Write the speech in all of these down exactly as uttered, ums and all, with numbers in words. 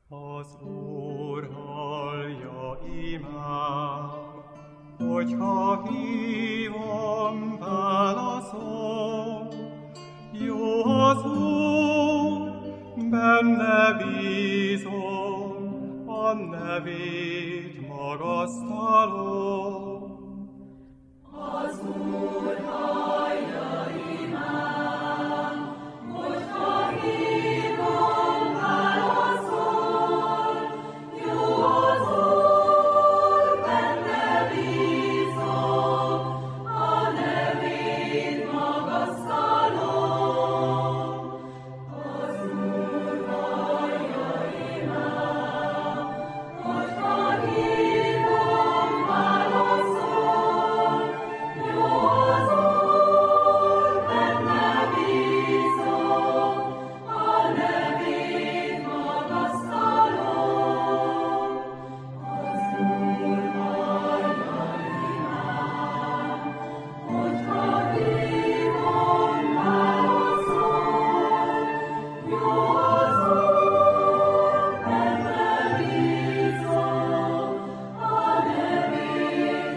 Az Úr hallja imám, hogyha hívom, válaszol. Jó az Úr, benne bízom, a nevét magasztalom. Az Úr hallja imám, hogyha hívom, válaszol. Jó az Úr, benne bízom, a nevét magasztalom. Az Úr hallja imám, hogyha hívom, válaszol. Jó az Úr, benne bízom, a nevét magasztalom. Az Úr hallja imám, hogyha hívom, válaszol. Jó az Úr, benne bízom, a nevét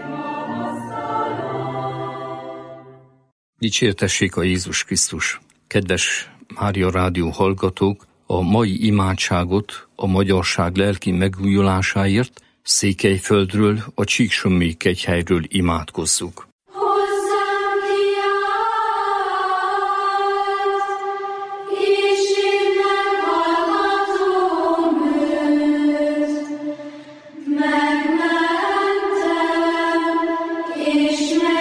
magasztalom. Dicsértessék a Jézus Krisztus! Kedves Mária Rádió hallgatók, a mai imádságot a magyarság lelki megújulásáért Székelyföldről, a Csíksomlyai kegyhelyről imádkozzuk. Hozzám kiállt, és én meghallgatom őt. Megmentem, és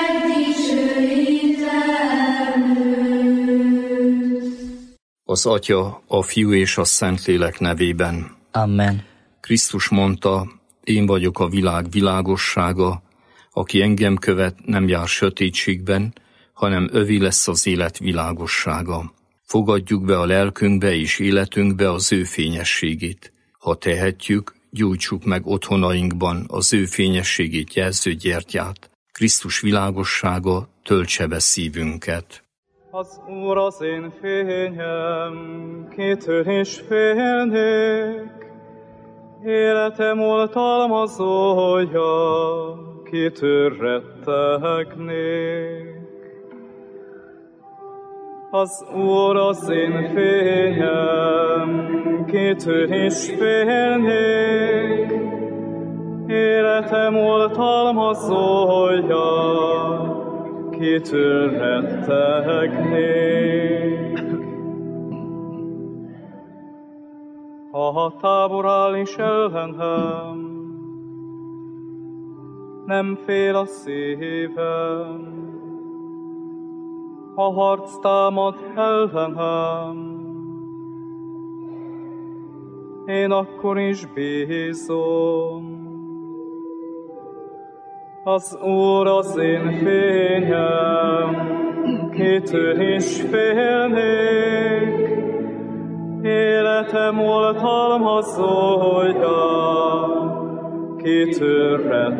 megdicsőítem őt. Az Atya, a Fiú és a Szentlélek nevében. Amen. Krisztus mondta, én vagyok a világ világossága, aki engem követ, nem jár sötétségben, hanem övé lesz az élet világossága. Fogadjuk be a lelkünkbe és életünkbe az ő fényességét. Ha tehetjük, gyújtsuk meg otthonainkban az ő fényességét jelző gyertyát. Krisztus világossága töltse be szívünket. Az Úr az én fényem, kitől is félnék. Életem oltalmazója, kitől rettegnék. Az Úr az én fényem, kitől is félnék. Életem oltalmazója, kitől rettegnék. Ha a tábor áll is ellenem, nem fél a szívem. Ha harc támad ellenem, én akkor is bízom. Az Úr az én fényem, kitől is félnék. Életem oltalmazója, kitől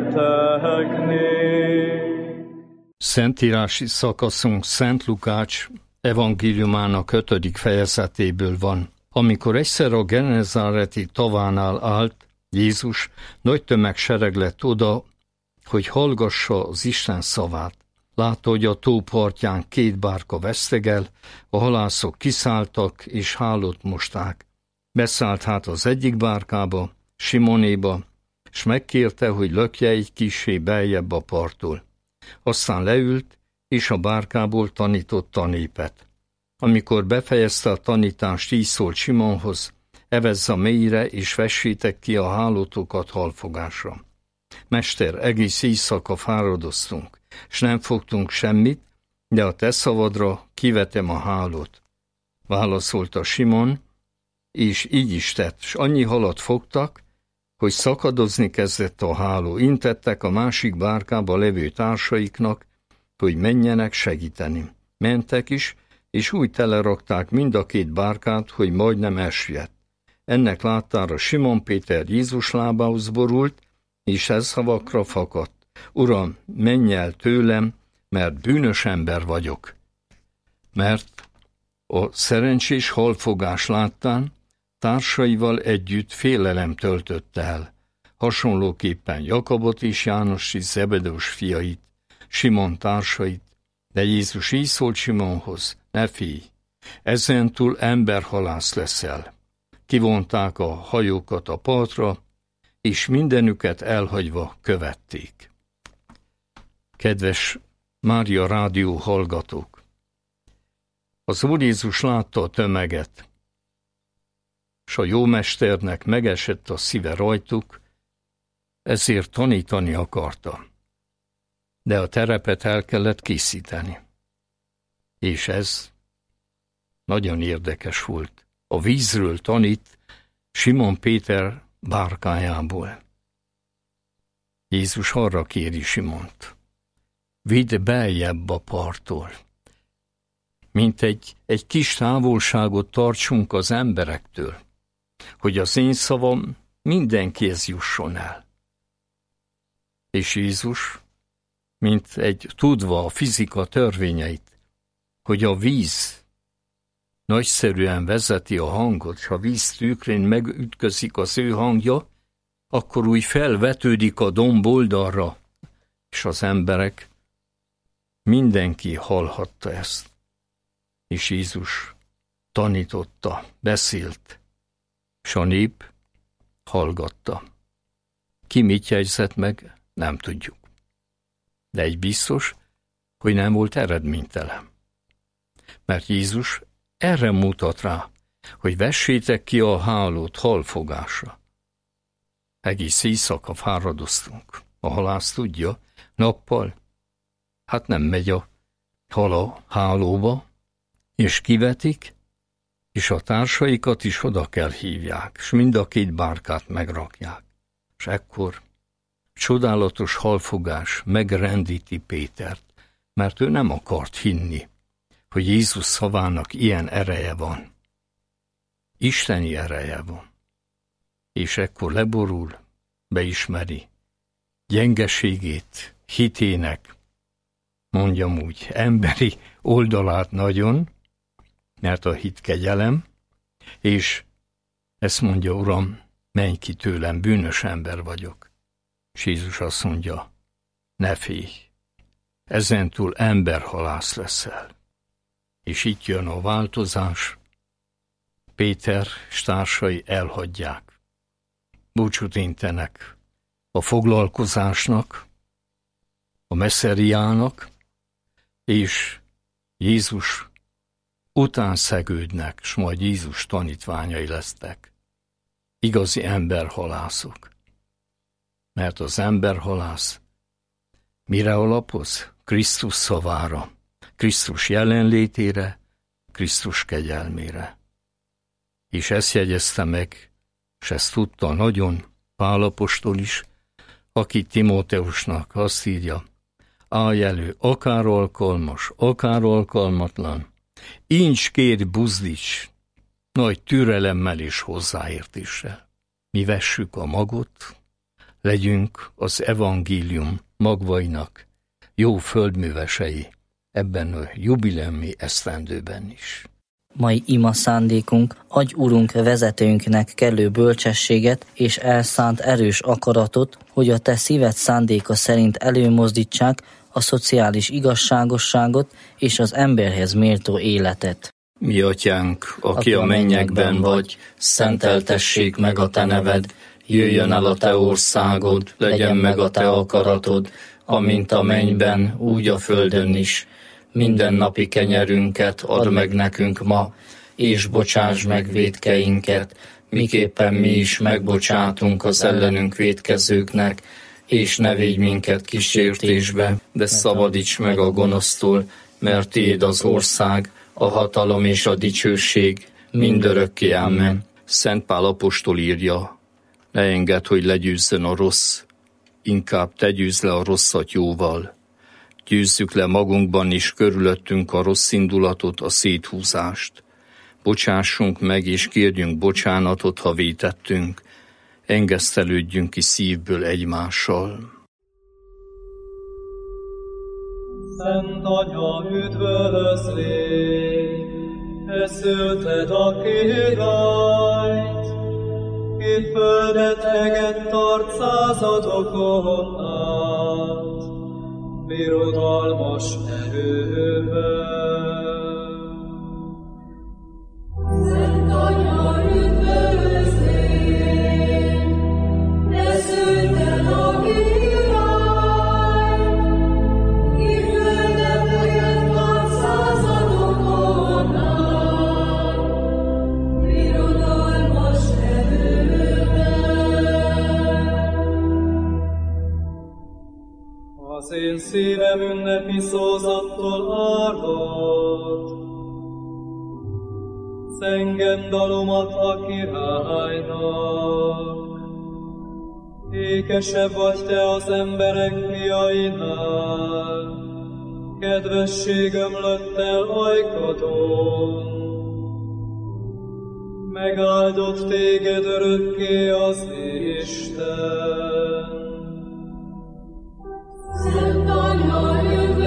rettegnék. Szentírási szakaszunk Szent Lukács evangéliumának ötödik fejezetéből van. Amikor egyszer a genezáreti tavánál állt, Jézus nagy tömegsereg lett oda, hogy hallgassa az Isten szavát. Látta, hogy a tó partján két bárka vesztegel, a halászok kiszálltak és hálót mosták. Beszállt hát az egyik bárkába, Simonéba, s megkérte, hogy lökje egy kissé beljebb a parttól. Aztán leült, és a bárkából tanította a népet. Amikor befejezte a tanítást, így szólt Simonhoz, evezz a mélyre, és vessétek ki a hálótokat halfogásra. Mester, egész éjszaka fáradoztunk, s nem fogtunk semmit, de a te szavadra kivetem a hálót. Válaszolta Simon, és így is tett, s annyi halat fogtak, hogy szakadozni kezdett a háló. Intettek a másik bárkába levő társaiknak, hogy menjenek segíteni. Mentek is, és úgy telerakták mind a két bárkát, hogy majdnem elsüllyedt. Ennek láttára Simon Péter Jézus lábához borult, és ez szavakra fakadt. Uram, menj el tőlem, mert bűnös ember vagyok. Mert a szerencsés halfogás láttán társaival együtt félelem töltötte el, hasonlóképpen Jakabot és János és Zebedeus fiait, Simon társait, de Jézus így szólt Simonhoz: ne félj, ezentúl emberhalász leszel. Kivonták a hajókat a partra, és mindenüket elhagyva követték. Kedves Mária rádió hallgatók! Az Úr Jézus látta a tömeget, s a jómesternek megesett a szíve rajtuk, ezért tanítani akarta. De a terepet el kellett készíteni. És ez nagyon érdekes volt. A vízről tanít Simon Péter bárkájából. Jézus arra kéri Simont: vidd beljebb a parttól, mint egy, egy kis távolságot tartsunk az emberektől, hogy az én szavam mindenkihez jusson el. És Jézus, mint egy tudva a fizika törvényeit, hogy a víz nagyszerűen vezeti a hangot, s ha víz tükrén megütközik az ő hangja, akkor úgy felvetődik a domb oldalra, és az emberek, mindenki hallhatta ezt. És Jézus tanította, beszélt, s a nép hallgatta. Ki mit jegyzett meg, nem tudjuk. De egy biztos, hogy nem volt eredménytelen. Mert Jézus erre mutat rá, hogy vessétek ki a hálót halfogásra. Egész éjszaka fáradoztunk. A halász tudja, nappal, hát nem megy a hal a hálóba, és kivetik, és a társaikat is oda kell hívják, és mind a két bárkát megrakják. És ekkor csodálatos halfogás megrendíti Pétert, mert ő nem akart hinni, hogy Jézus szavának ilyen ereje van. Isteni ereje van. És ekkor leborul, beismeri gyengeségét, hitének, mondjam úgy, emberi oldalát nagyon, mert a hit kegyelem, és ezt mondja: Uram, menj ki tőlem, bűnös ember vagyok. És Jézus azt mondja: ne félj, ezentúl emberhalász leszel. És itt jön a változás. Péter és társai elhagyják. Búcsút intenek a foglalkozásnak, a messzeriának, és Jézus után szegődnek, s majd Jézus tanítványai lesznek. Igazi emberhalászok. Mert az emberhalász mire alapoz? Krisztus szavára, Krisztus jelenlétére, Krisztus kegyelmére. És ezt jegyezte meg, és ezt tudta nagyon Pál apostol is, aki Timóteusnak azt írja: állj elő, akár alkalmas, akár alkalmatlan, incs kér buzdíts, nagy türelemmel és hozzáértéssel. Mi vessük a magot, legyünk az evangélium magvainak jó földművesei ebben a jubileumi esztendőben is. Mai ima szándékunk: adj Urunk vezetőnknek kellő bölcsességet és elszánt erős akaratot, hogy a te szíved szándéka szerint előmozdítsák a szociális igazságosságot és az emberhez méltó életet. Mi atyánk, aki a mennyekben vagy, szenteltessék meg a te neved, jöjjön el a te országod, legyen meg a te akaratod, amint a mennyben, úgy a földön is. Mindennapi kenyerünket add meg nekünk ma, és bocsáss meg vétkeinket, miképpen mi is megbocsátunk az ellenünk vétkezőknek, és ne védj minket kísértésbe, de szabadíts meg a gonosztól, mert tiéd az ország, a hatalom és a dicsőség mindörökké. Amen. Szent Pál apostol írja: ne engedd, hogy legyőzzön a rossz, inkább te győzd le a rosszat jóval. Győzzük le magunkban is körülöttünk a rossz indulatot, a széthúzást. Bocsássunk meg és kérjünk bocsánatot, ha vétettünk. Engesztelődjünk ki szívből egymással. Szent Atya, üdvözlégy, eszülted a királyt, ki földet eget tart századokon át, birodalmas erővel. Szent Anya, üdvözlégy, ne szűnt el a király, ki földet eget tart századokon át, birodalmas erővel. Az én szívem ünnepi szózattól árad, zengem dalomat a királynak. Ékesebb vagy te az emberek fiainál, kedvesség ömlött el ajkadon. Megáldott téged örökké az Isten. Szent Anya,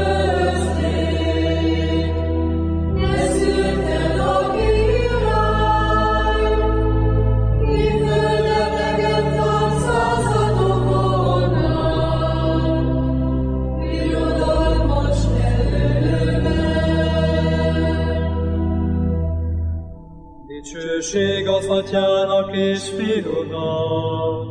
üdvözlégy, ne szűnt el a király, ki földet eget tart századokon át, birodalmas erővel. Dicsőség az Atyának és Fiúnak,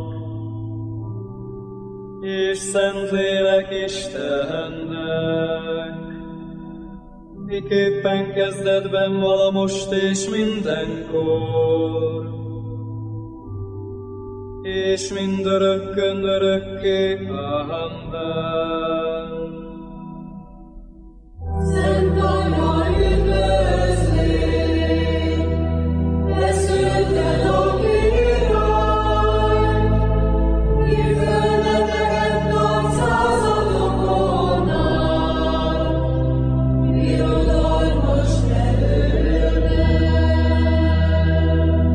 és Szentlélek Istennek, miképpen kezdetben vala most és mindenkor, és mindörökkön örökké. Amen. Szent Anya, üdvözlégy, ne szűnt el a király, ki földet eget tart századokon át, birodalmas erővel.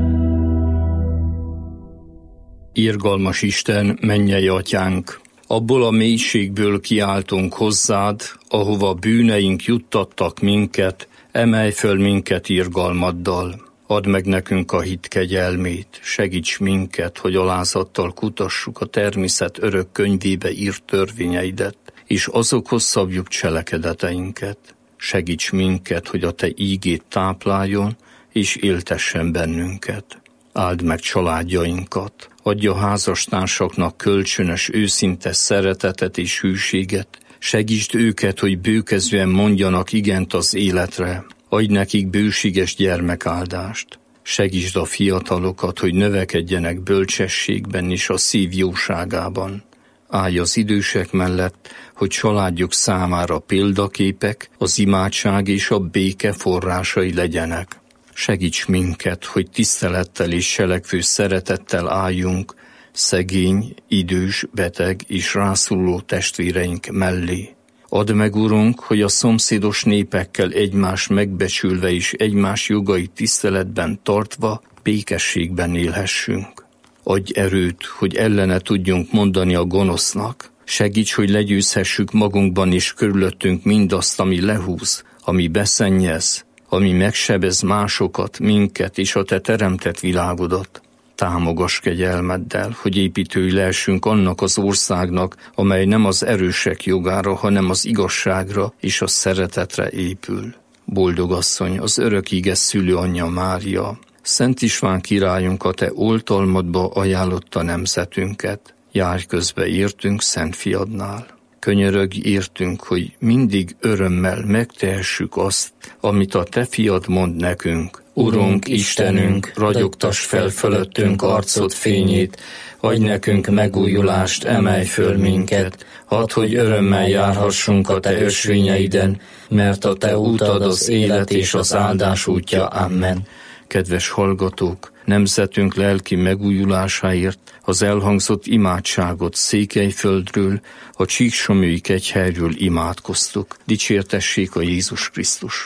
Irgalmas Isten, mennyei Atyánk, abból a mélységből kiáltunk hozzád, ahova bűneink juttattak minket, emelj föl minket irgalmaddal. Add meg nekünk a hit kegyelmét, segíts minket, hogy alázattal kutassuk a természet örök könyvébe írt törvényeidet, és azokhoz szabjuk cselekedeteinket. Segíts minket, hogy a te ígét tápláljon, és éltessen bennünket. Áld meg családjainkat, adj a házastársaknak kölcsönös, őszinte szeretetet és hűséget, segítsd őket, hogy bőkezően mondjanak igent az életre, adj nekik bőséges gyermekáldást. Segítsd a fiatalokat, hogy növekedjenek bölcsességben és a szív jóságában. Állj az idősek mellett, hogy családjuk számára példaképek, az imádság és a béke forrásai legyenek. Segíts minket, hogy tisztelettel és selekvő szeretettel álljunk szegény, idős, beteg és rászoruló testvéreink mellé. Add meg, Urunk, hogy a szomszédos népekkel egymást megbecsülve és egymás jogait tiszteletben tartva békességben élhessünk. Adj erőt, hogy ellene tudjunk mondani a gonosznak. Segíts, hogy legyőzhessük magunkban és körülöttünk mindazt, ami lehúz, ami beszennyez, ami megsebez másokat, minket és a te teremtett világodat. Támogass kegyelmeddel, hogy építői lehessünk annak az országnak, amely nem az erősek jogára, hanem az igazságra és a szeretetre épül. Boldog asszony, az örök íge szülő anyja Mária, Szent István királyunk a te oltalmadba ajánlotta nemzetünket, járj közbe értünk Szent Fiadnál. Könyörögj értünk, hogy mindig örömmel megtehessük azt, amit a te fiad mond nekünk. Urunk, Istenünk, ragyogtass fel fölöttünk arcod fényét, adj nekünk megújulást, emelj föl minket, add, hogy örömmel járhassunk a te ösvényeiden, mert a te útad az élet és az áldás útja. Amen. Kedves hallgatók, nemzetünk lelki megújulásáért az elhangzott imádságot Székelyföldről, a Csíksomlyói kegyhelyről imádkoztuk. Dicsértessék a Jézus Krisztus!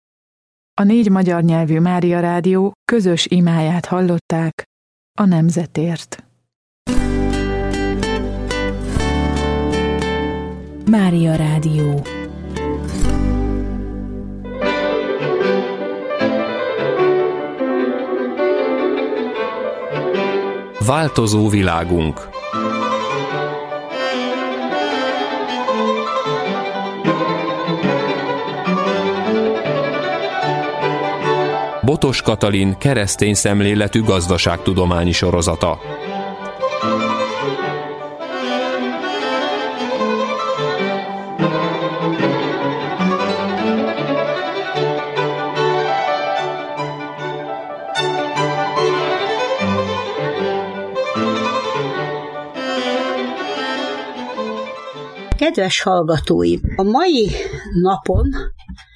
A négy magyar nyelvű Mária Rádió közös imáját hallották a nemzetért. Mária Rádió. Változó világunk. Botos Katalin keresztény szemléletű gazdaságtudományi sorozata. Kedves hallgatóim! A mai napon